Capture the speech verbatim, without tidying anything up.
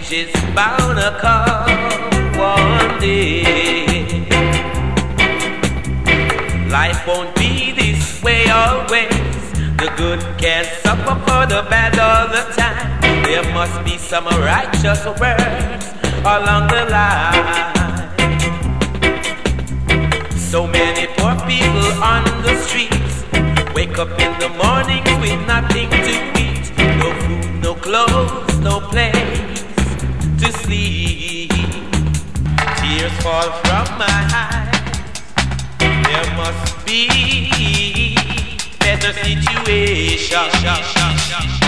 change is bound to come one day. Life won't be this way always. The good can't suffer for the bad all the time. There must be some righteous words along the line. So many poor people on the streets wake up in the morning with nothing to eat. No food, no clothes, no place to sleep. Tears fall from my eyes. There must be better situation.